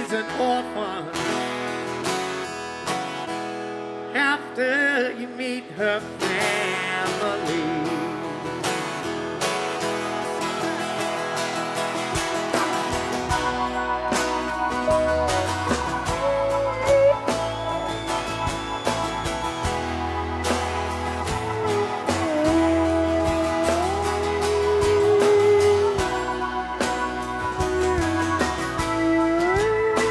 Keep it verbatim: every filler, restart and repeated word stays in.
she's an orphan. After you meet her family,